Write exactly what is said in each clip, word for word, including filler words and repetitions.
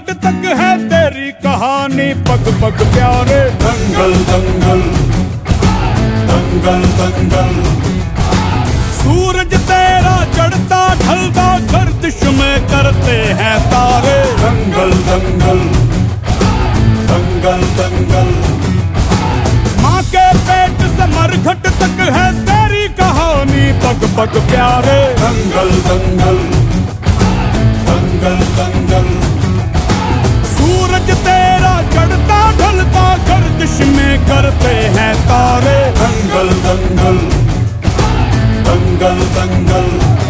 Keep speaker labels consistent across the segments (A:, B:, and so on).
A: पेट तक है तेरी कहानी, पग पग प्यारे।
B: दंगल दंगल दंगल दंगल,
A: सूरज तेरा चढ़ता ढलता गर्दिश में करते हैं तारे।
B: दंगल दंगल दंगल दंगल,
A: माँ के पेट से मरघट तक है तेरी कहानी, पग पग प्यारे।
B: दंगल दंगल दंगल दंगल,
A: सूरज तेरा चढ़ता ढलता गर्दिश में करते हैं तारे।
B: दंगल दंगल दंगल दंगल,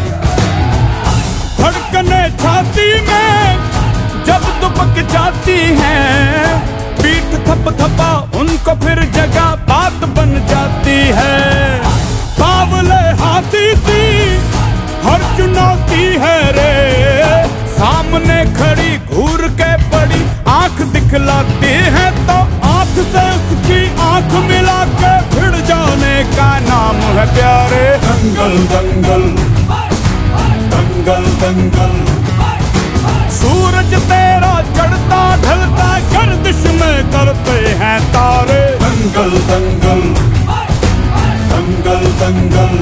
A: धड़कने छाती में जब दुबक जाती हैं, पीठ थप थपा उनको फिर जगह बात बन जाती है। बावले हाथी सी हर चुनौती है रे, सामने खड़ी घूर के पड़ी आंख दिखलाती है, तो आंख से उसकी आंख मिला के भिड़ जाने का नाम है प्यारे।
B: दंगल दंगल दंगल दंगल,
A: सूरज तेरा चढ़ता ढलता गर्दिश में करते हैं तारे।
B: दंगल दंगल दंगल दंगल,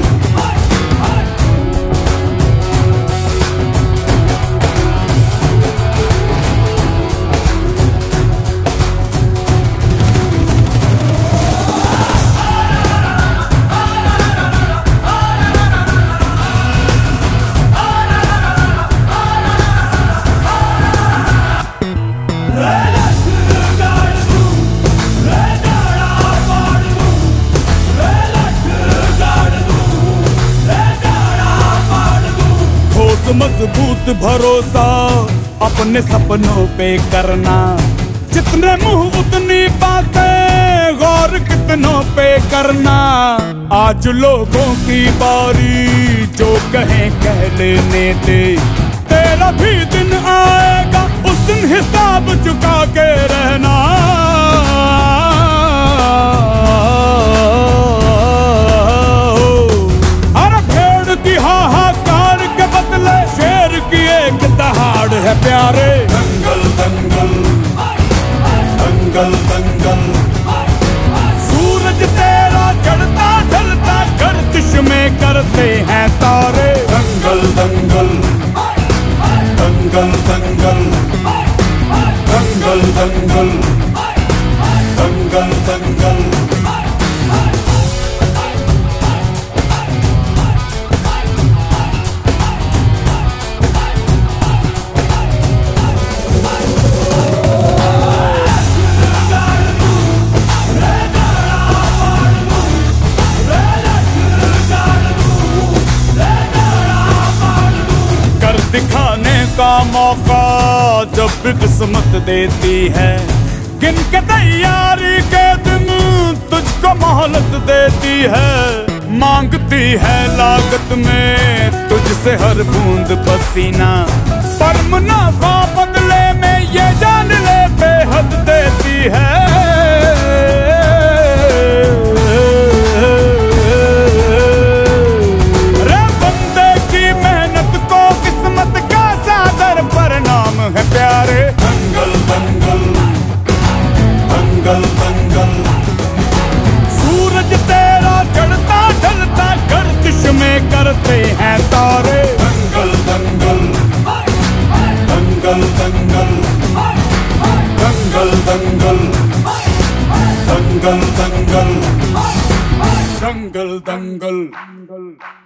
A: मजबूत भरोसा अपने सपनों पे करना, जितने मुंह उतनी बातें, गौर कितनों पे करना। आज लोगों की बारी जो कहें कह लेने दे, तेरा भी दिन आएगा उस दिन हिसाब चुका के रहना। अरे भेड़ की हाहाकार के बदले शेर की एक दहाड़ है प्यारे।
B: दंगल दंगल दंगल दंगल,
A: सूरज तेरा चढ़ता ढलता गर्दिश में करते हैं तारे।
B: दंगल दंगल दंगल दंगल दंगल दंगल दंगल दंगल,
A: दिखाने का मौका जब भी किस्मत देती है, गिन के तैयारी के दिन तुझको मोहलत देती है। मांगती है लागत में तुझसे हर बूंद पसीना, पर मुनाफा बदले में ये जान ले बेहद देती है। है प्यारे।
B: दंगल दंगल दंगल दंगल,
A: सूरज तेरा चढ़ता ढलता गर्दिश में करते हैं तारे।
B: दंगल दंगल दंगल दंगल दंगल दंगल दंगल दंगल
A: दंगल दंगल दंगल।